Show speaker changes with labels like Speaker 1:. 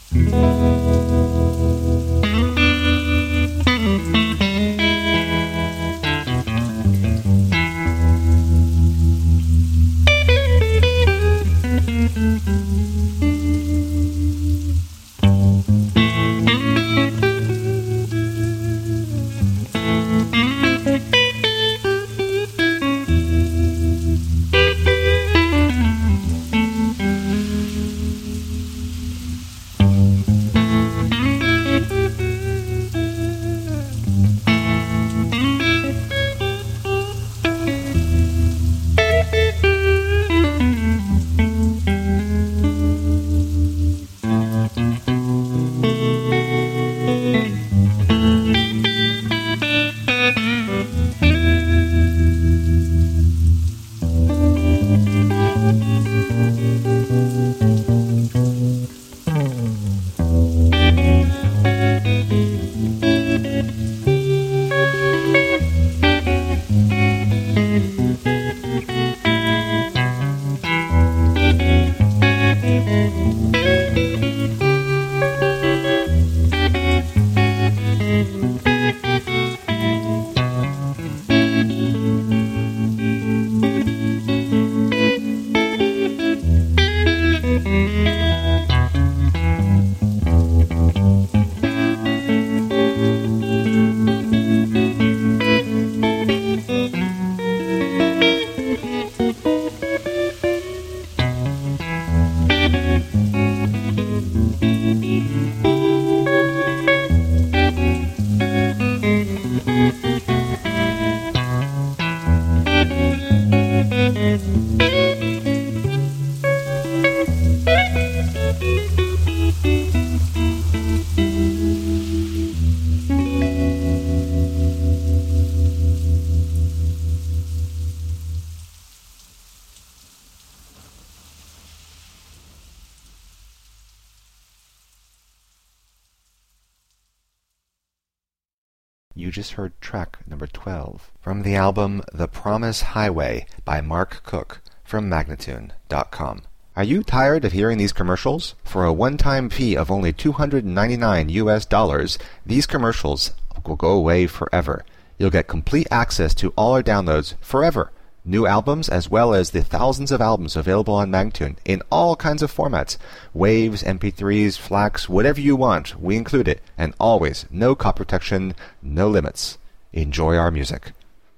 Speaker 1: You just heard track number 12 from the album The Promise Highway by Mark Cook from Magnatune.com. Are you tired of hearing these commercials? For a one-time fee of only $299 US, these commercials will go away forever. You'll get complete access to all our downloads forever. New albums as well as the thousands of albums available on Magnatune in all kinds of formats. Waves, MP3s, FLACs, whatever you want, we include it. And always, no copy protection, no limits. Enjoy our music.